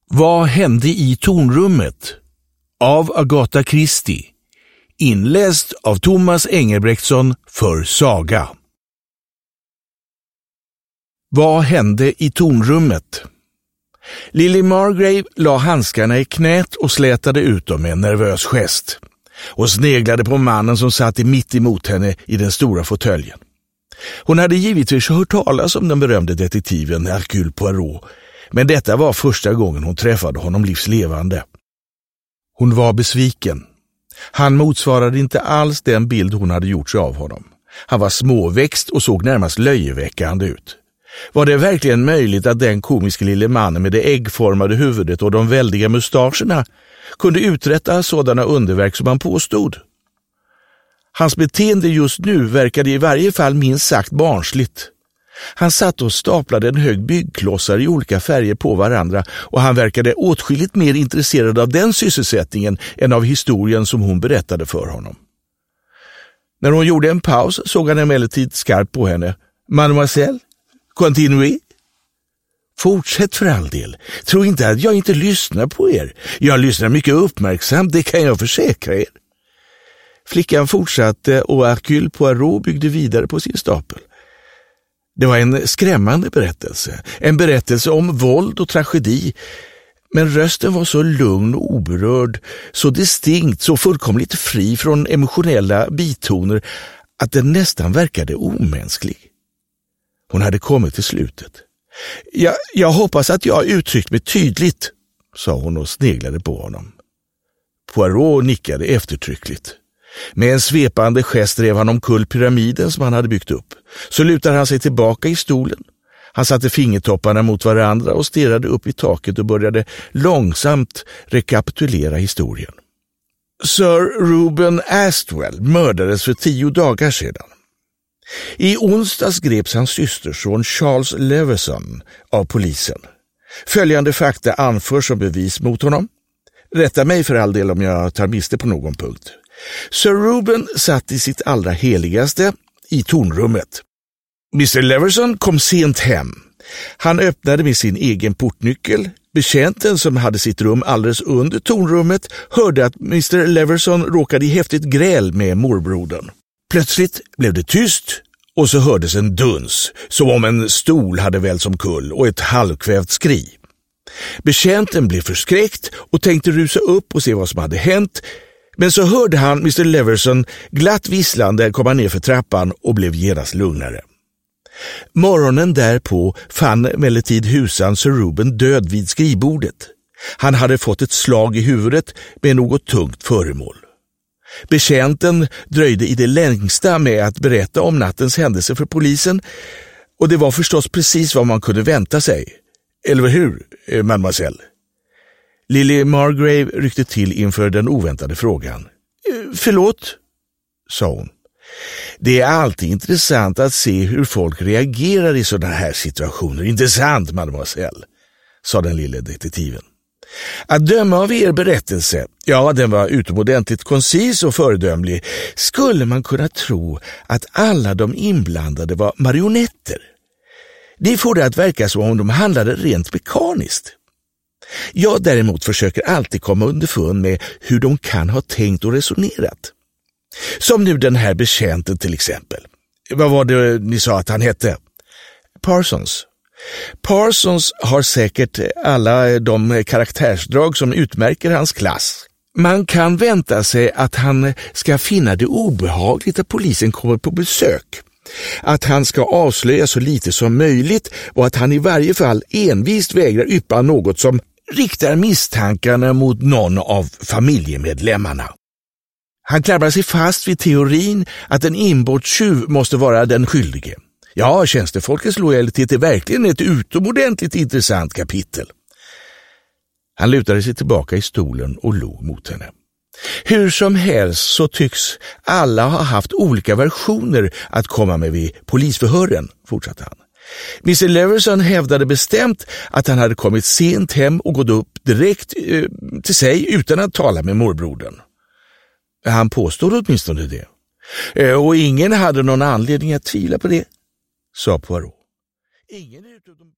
Vad hände i tornrummet? Av Agatha Christie. Inläst av Thomas Engelbrektsson för Saga. Vad hände i tornrummet? Lily Margrave la handskarna i knät och slätade ut dem med en nervös gest och sneglade på mannen som satt mitt emot henne i den stora fåtöljen. Hon hade givetvis hört talas om den berömde detektiven Hercule Poirot, men detta var första gången hon träffade honom livslevande. Hon var besviken. Han motsvarade inte alls den bild hon hade gjort sig av honom. Han var småväxt och såg närmast löjeväckande ut. Var det verkligen möjligt att den komiske lille mannen med det äggformade huvudet och de väldiga mustascherna kunde uträtta sådana underverk som han påstod? Hans beteende just nu verkade i varje fall minst sagt barnsligt. Han satt och staplade en hög byggklossar i olika färger på varandra och han verkade åtskilligt mer intresserad av den sysselsättningen än av historien som hon berättade för honom. När hon gjorde en paus såg han emellertid skarpt på henne. Mademoiselle, continuez. Fortsätt för all del. Tro inte att jag inte lyssnar på er. Jag lyssnar mycket uppmärksamt, det kan jag försäkra er. Flickan fortsatte och Hercule Poirot byggde vidare på sin stapel. Det var en skrämmande berättelse. En berättelse om våld och tragedi. Men rösten var så lugn och oberörd, så distinkt, så fullkomligt fri från emotionella bitoner att den nästan verkade omänsklig. Hon hade kommit till slutet. Jag hoppas att jag har uttryckt mig tydligt, sa hon och sneglade på honom. Poirot nickade eftertryckligt. Med en svepande gest drev han omkull pyramiden som han hade byggt upp. Så lutade han sig tillbaka i stolen. Han satte fingertopparna mot varandra och stirrade upp i taket och började långsamt rekapitulera historien. Sir Reuben Astwell mördades för 10 dagar sedan. I onsdags greps hans systerson Charles Leveson av polisen. Följande fakta anförs som bevis mot honom. Rätta mig för all del om jag tar miste på någon punkt. Sir Reuben satt i sitt allra heligaste i tornrummet. Mr. Leveson kom sent hem. Han öppnade med sin egen portnyckel. Betjänten som hade sitt rum alldeles under tornrummet hörde att Mr. Leveson råkade i häftigt gräl med morbrodern. Plötsligt blev det tyst och så hördes en duns, som om en stol hade välts omkull, och ett halvkvävt skri. Betjänten blev förskräckt och tänkte rusa upp och se vad som hade hänt, men så hörde han Mr. Leveson glatt visslande komma ner för trappan och blev genast lugnare. Morgonen därpå fann emellertid husan Sir Reuben död vid skrivbordet. Han hade fått ett slag i huvudet med något tungt föremål. Betjänten dröjde i det längsta med att berätta om nattens händelse för polisen, och det var förstås precis vad man kunde vänta sig. Eller hur, mademoiselle? Lily Margrave ryckte till inför den oväntade frågan. Förlåt, sa hon. Det är alltid intressant att se hur folk reagerar i sådana här situationer. Intressant, mademoiselle, sa den lille detektiven. Att döma av er berättelse, ja, den var utomordentligt koncis och föredömlig, skulle man kunna tro att alla de inblandade var marionetter. Det får det att verka som om de handlade rent mekaniskt. Jag däremot försöker alltid komma underfund med hur de kan ha tänkt och resonerat. Som nu den här betjänten till exempel. Vad var det ni sa att han hette? Parsons. Parsons har säkert alla de karaktärsdrag som utmärker hans klass. Man kan vänta sig att han ska finna det obehagligt att polisen kommer på besök. Att han ska avslöja så lite som möjligt och att han i varje fall envist vägrar yppa något som riktar misstankarna mot någon av familjemedlemmarna. Han klamrar sig fast vid teorin att en inbrottstjuv måste vara den skyldige. Ja, tjänstefolkets lojalitet är verkligen ett utomordentligt intressant kapitel. Han lutade sig tillbaka i stolen och log mot henne. Hur som helst så tycks alla ha haft olika versioner att komma med vid polisförhören, fortsatte han. Mr. Leveson hävdade bestämt att han hade kommit sent hem och gått upp direkt till sig utan att tala med morbrodern. Han påstod åtminstone det. Och ingen hade någon anledning att tvivla på det, sa Poirot. Ingen utom